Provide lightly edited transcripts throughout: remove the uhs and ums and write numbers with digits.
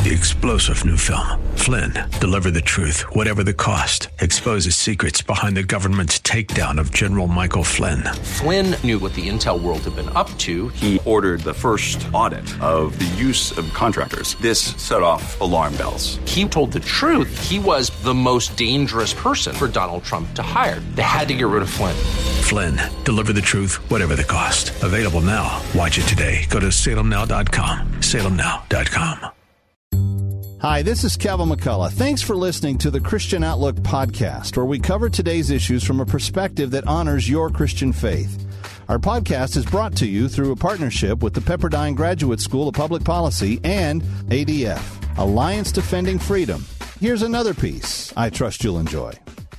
The explosive new film, Flynn, deliver the truth, whatever the cost, exposes secrets behind the government's takedown of General Michael Flynn. Flynn knew what the intel world had been up to. He ordered the first audit of the use of contractors. This set off alarm bells. He told the truth. He was the most dangerous person for Donald Trump to hire. They had to get rid of Flynn. Flynn, deliver the truth, whatever the cost. Available now. Watch it today. Go to salemnow.com. salemnow.com. Hi, this is Kevin McCullough. Thanks for listening to the Christian Outlook podcast, where we cover today's issues from a perspective that honors your Christian faith. Our podcast is brought to you through a partnership with the Pepperdine Graduate School of Public Policy and ADF, Alliance Defending Freedom. Here's another piece I trust you'll enjoy.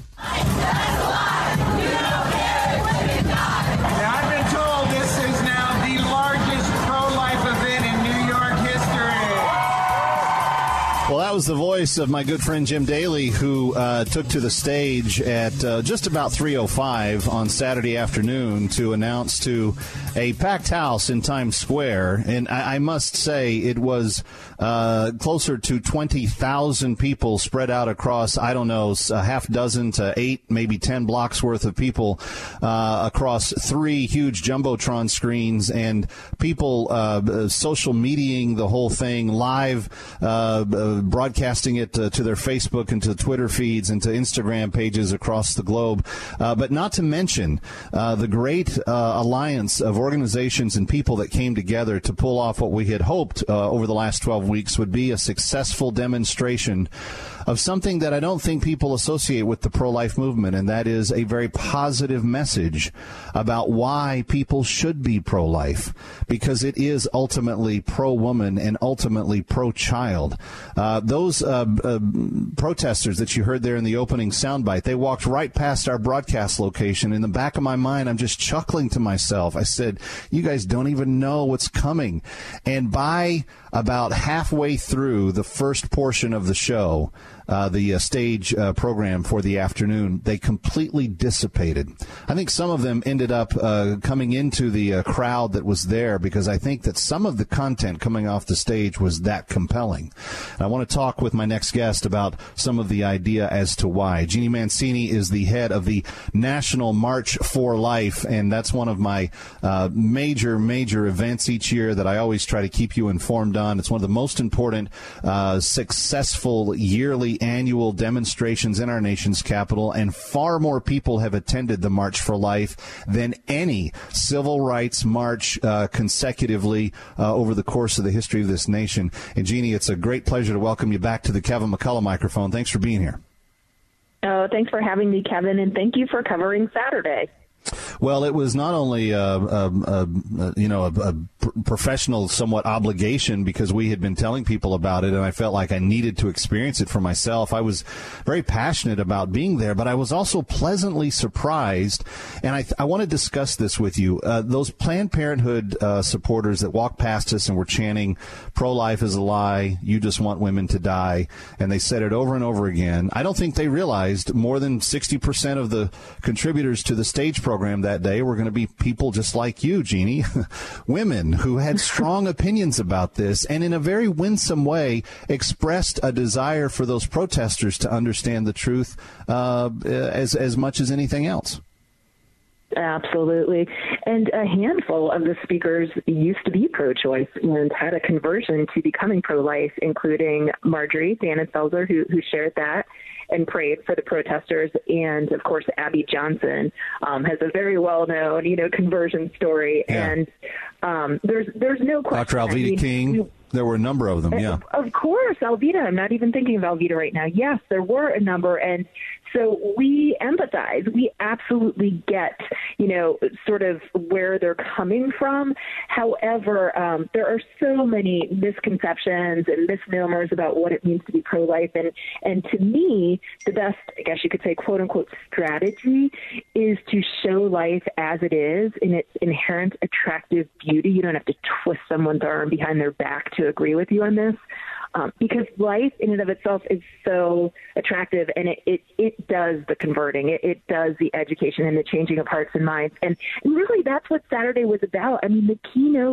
Well, that was the voice of my good friend Jim Daly, who took to the stage at just about 3:05 on Saturday afternoon to announce to a packed house in Times Square. And I must say it was closer to 20,000 people spread out across, I don't know, a half dozen to 8, maybe 10 blocks worth of people across 3 huge Jumbotron screens, and people social mediaing the whole thing, live broadcasting it to their Facebook and to Twitter feeds and to Instagram pages across the globe. But not to mention the great alliance of organizations and people that came together to pull off what we had hoped over the last 12 weeks would be a successful demonstration of something that I don't think people associate with the pro-life movement, and that is a very positive message about why people should be pro-life, because it is ultimately pro-woman and ultimately pro-child. Those protesters that you heard there in the opening soundbite, they walked right past our broadcast location. In the back of my mind, I'm just chuckling to myself. I said, you guys don't even know what's coming. And by about halfway through the first portion of the show, the stage program for the afternoon, they completely dissipated. I think some of them ended up coming into the crowd that was there because I think that some of the content coming off the stage was that compelling. And I want to talk with my next guest about some of the idea as to why. Jeannie Mancini is the head of the National March for Life, and that's one of my major events each year that I always try to keep you informed on. It's one of the most important successful yearly annual demonstrations in our nation's capital, and far more people have attended the March for Life than any civil rights march consecutively over the course of the history of this nation. And Jeannie, it's a great pleasure to welcome you back to the Kevin McCullough microphone. Thanks for being here. Oh, thanks for having me, Kevin, and thank you for covering Saturday. Well, it was not only a professional, somewhat obligation, because we had been telling people about it, and I felt like I needed to experience it for myself. I was very passionate about being there, but I was also pleasantly surprised, and I want to discuss this with you. Those Planned Parenthood supporters that walked past us and were chanting, "Pro-life is a lie, you just want women to die," and they said it over and over again. I don't think they realized more than 60% of the contributors to the stage program that day were going to be people just like you, Jeannie, women who had strong opinions about this and in a very winsome way expressed a desire for those protesters to understand the truth as much as anything else. Absolutely. And a handful of the speakers used to be pro-choice and had a conversion to becoming pro-life, including Marjorie Dannenfelser, who shared that and prayed for the protesters. And, of course, Abby Johnson has a very well-known, conversion story. Yeah. And there's no question. Dr. Alveda King. There were a number of them, yeah. Of course, Alveda. I'm not even thinking of Alveda right now. Yes, there were a number. And so we empathize. We absolutely get, sort of where they're coming from. However, there are so many misconceptions and misnomers about what it means to be pro-life. And to me, the best, I guess you could say, quote unquote, strategy is to show life as it is in its inherent attractive beauty. You don't have to twist someone's arm behind their back to agree with you on this. Because life in and of itself is so attractive, and it does the converting. It does the education and the changing of hearts and minds. And really, that's what Saturday was about. I mean, the keynote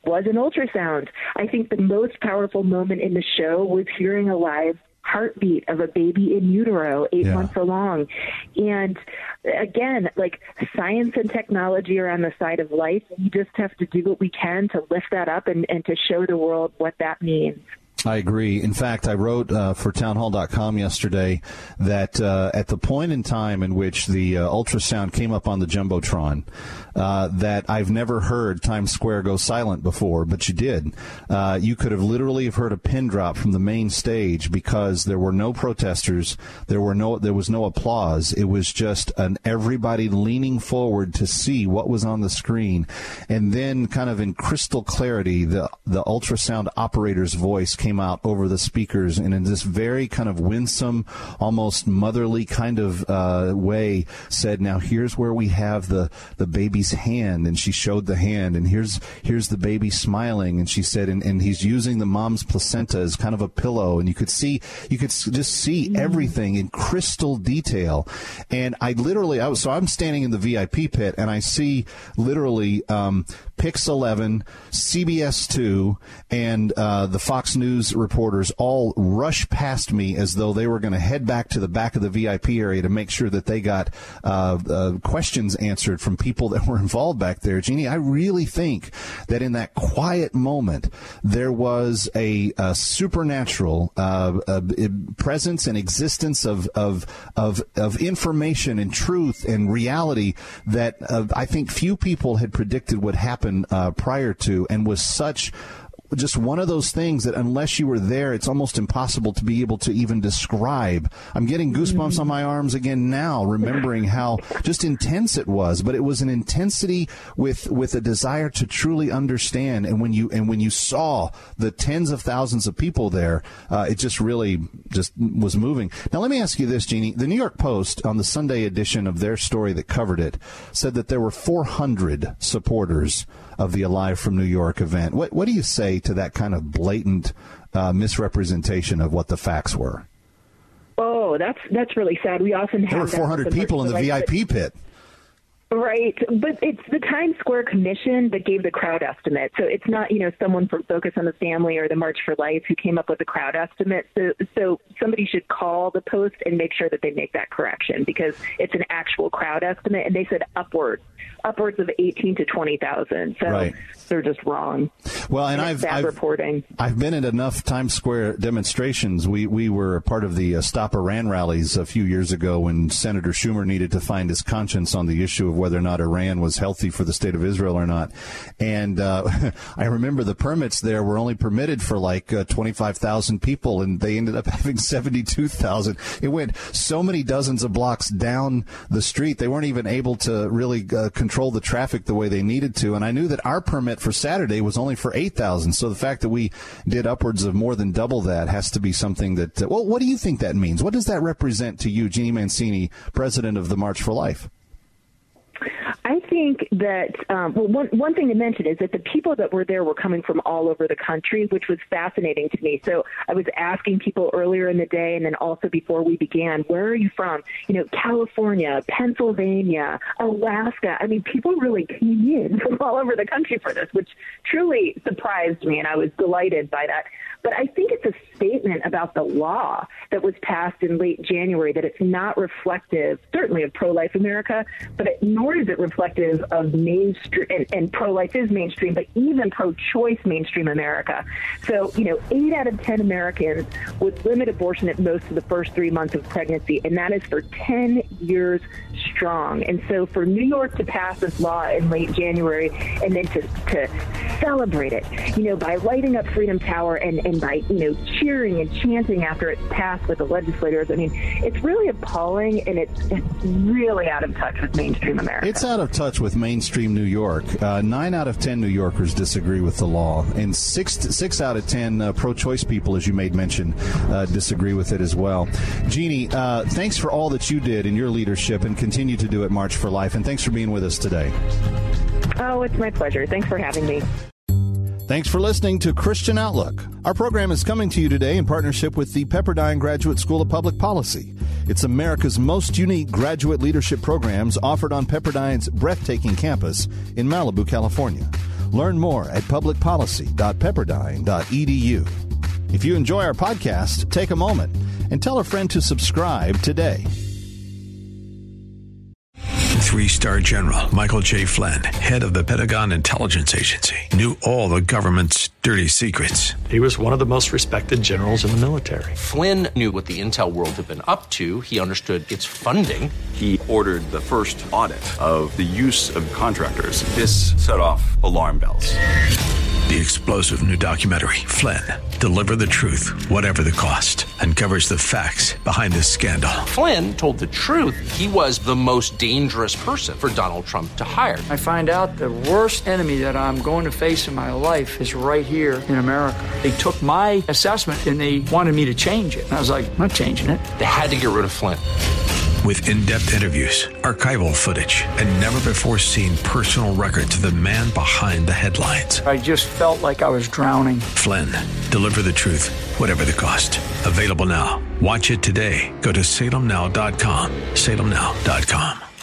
was an ultrasound. I think the most powerful moment in the show was hearing a live heartbeat of a baby in utero 8 months along. And again, like, science and technology are on the side of life. We just have to do what we can to lift that up and to show the world what that means. I agree. In fact, I wrote for townhall.com yesterday that at the point in time in which the ultrasound came up on the Jumbotron, that I've never heard Times Square go silent before, but you did. You could have literally have heard a pin drop from the main stage because there were no protesters. There was no applause. It was just everybody leaning forward to see what was on the screen. And then kind of in crystal clarity, the ultrasound operator's voice came out over the speakers, and in this very kind of winsome, almost motherly kind of way said, now here's where we have the baby's hand, and she showed the hand, and here's the baby smiling, and she said, and he's using the mom's placenta as kind of a pillow, and you could just see everything in crystal detail. And I'm standing in the VIP pit, and I see literally Pix 11, CBS 2, and the Fox News reporters all rush past me as though they were going to head back to the back of the VIP area to make sure that they got questions answered from people that were involved back there. Jeannie, I really think that in that quiet moment, there was a supernatural presence and existence of information and truth and reality that I think few people had predicted would happen prior to, and was such just one of those things that unless you were there, it's almost impossible to be able to even describe. I'm getting goosebumps on my arms again now, remembering how just intense it was. But it was an intensity with a desire to truly understand. And when you saw the tens of thousands of people there, it just really just was moving. Now, let me ask you this, Jeannie. The New York Post, on the Sunday edition of their story that covered it, said that there were 400 supporters of the Alive from New York event. What do you say to that kind of blatant misrepresentation of what the facts were? Oh, that's really sad. We often have there were 400 people in the VIP pit. Right, but it's the Times Square Commission that gave the crowd estimate. So it's not, someone from Focus on the Family or the March for Life who came up with the crowd estimate. So somebody should call the Post and make sure that they make that correction, because it's an actual crowd estimate, and they said upwards of 18 to 20,000. So right. They're just wrong. Well, and I've reporting. I've been at enough Times Square demonstrations. We were a part of the Stop Iran rallies a few years ago when Senator Schumer needed to find his conscience on the issue of whether or not Iran was healthy for the state of Israel or not. And I remember the permits there were only permitted for like 25,000 people, and they ended up having 72,000. It went so many dozens of blocks down the street. They weren't even able to really control the traffic the way they needed to. And I knew that our permit for Saturday was only for 8,000. So the fact that we did upwards of more than double that has to be something that, well, what do you think that means? What does that represent to you, Jeannie Mancini, president of the March for Life? I think that, one thing to mention is that the people that were there were coming from all over the country, which was fascinating to me. So I was asking people earlier in the day, and then also before we began, where are you from? California, Pennsylvania, Alaska. I mean, people really came in from all over the country for this, which truly surprised me, and I was delighted by that. But I think it's a statement about the law that was passed in late January, that it's not reflective, certainly of pro-life America, but nor is it reflective of mainstream, and pro-life is mainstream, but even pro-choice mainstream America. So, 8 out of 10 Americans would limit abortion at most of the first 3 months of pregnancy, and that is for 10 years strong. And so for New York to pass this law in late January and then to celebrate it, by lighting up Freedom Tower and by, cheering and chanting after it's passed with the legislators, I mean, it's really appalling, and it's really out of touch with mainstream America. It's out of touch with mainstream New York. 9 out of 10 New Yorkers disagree with the law, and 6 out of 10 pro-choice people, as you made mention, disagree with it as well. Jeannie, thanks for all that you did in your leadership and continue to do at March for Life, and thanks for being with us today. Oh, it's my pleasure. Thanks for having me. Thanks for listening to Christian Outlook. Our program is coming to you today in partnership with the Pepperdine Graduate School of Public Policy. It's America's most unique graduate leadership programs offered on Pepperdine's breathtaking campus in Malibu, California. Learn more at publicpolicy.pepperdine.edu. If you enjoy our podcast, take a moment and tell a friend to subscribe today. 3-star General Michael J. Flynn, head of the Pentagon Intelligence Agency, knew all the government's dirty secrets. He was one of the most respected generals in the military. Flynn knew what the intel world had been up to. He understood its funding. He ordered the first audit of the use of contractors. This set off alarm bells. The explosive new documentary, Flynn, Deliver the Truth, Whatever the Cost, uncovers the facts behind this scandal. Flynn told the truth. He was the most dangerous person for Donald Trump to hire. I find out the worst enemy that I'm going to face in my life is right here in America. They took my assessment and they wanted me to change it. And I was like, I'm not changing it. They had to get rid of Flynn. With in-depth interviews, archival footage, and never-before-seen personal records of the man behind the headlines. I just felt like I was drowning. Flynn, Deliver the Truth, Whatever the Cost. Available now. Watch it today. Go to salemnow.com. salemnow.com.